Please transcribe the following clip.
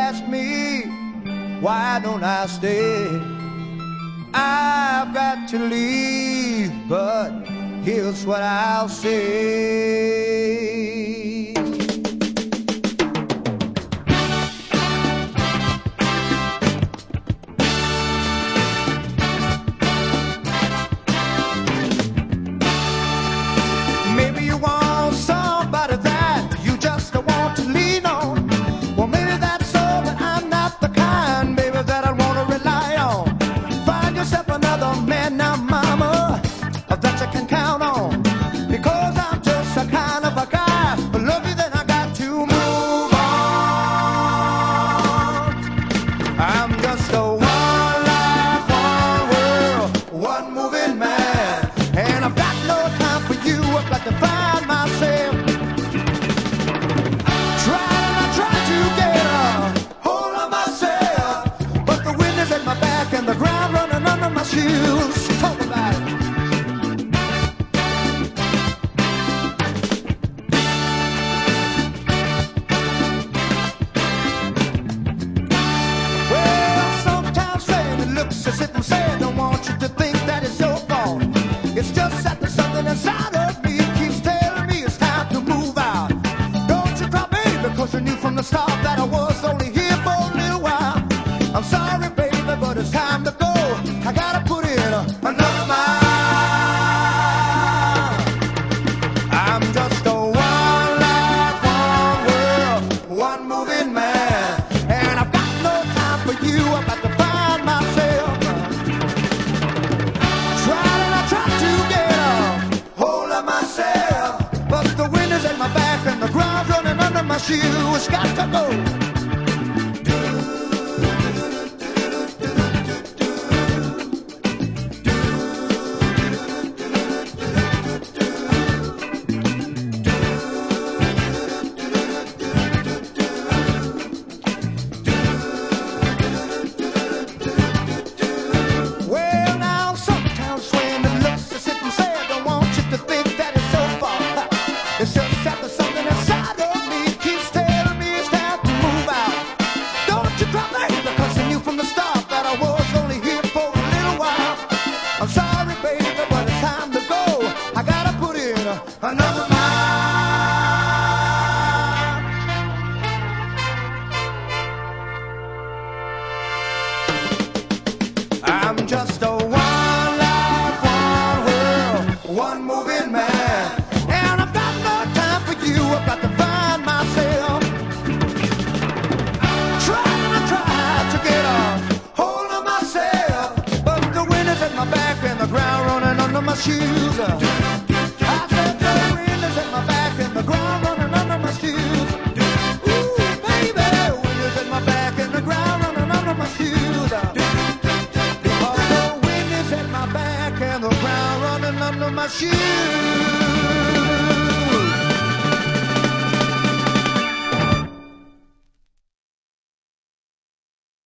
ask me, why don't I stay? I've got to leave, but here's what I'll say. Maybe you want somebody that you just want to lean on. Well, maybe that's so, but I'm not the kind, baby, that I want to rely on. Find yourself another man now, mama, that you can count on. Because I'm just the kind of a guy who love you, then I got to move on. I'm just a one life, one world, one moving man, and I've got no time for you. I've got to find myself. Try to get a hold of myself, but the wind is at my back and the ground running under my shoes. Talk about it. Well, sometimes saying it looks as if I'm saying, don't want you to think that it's your fault. It's just that there's something inside of me keeps telling me it's time to move out. Don't you cry, baby, because I knew from the start that I was only here for a little while. I'm sorry, baby, but it's time to go. I gotta put in another mile. I'm just a one life, one world, one moving man, and I've got no time for you. I've got to find myself. I try to get a hold of myself, but the wind is at my back and the ground's running under my shoes. Got to go. Well, now sometimes when it looks as if I'm saying, I don't want you to think that it's so far. It's just that there's something inside of me keeps telling me it's time to move out. Don't you cry, baby, because I knew from the start that I was only here for a little while. I'm sorry, baby, but it's time to go. I gotta put in another mile. I'm just a one life, one world, one moving man, and I've got no time for you. I've got to find myself. Try to get a hold of myself, but the wind is at my back and the ground running under my shoes. I said the wind is at my back and the ground running under my shoes. Ooh, baby, the wind is at my back and the ground running under my shoes. The wind is at my back and the ground running under my shoes.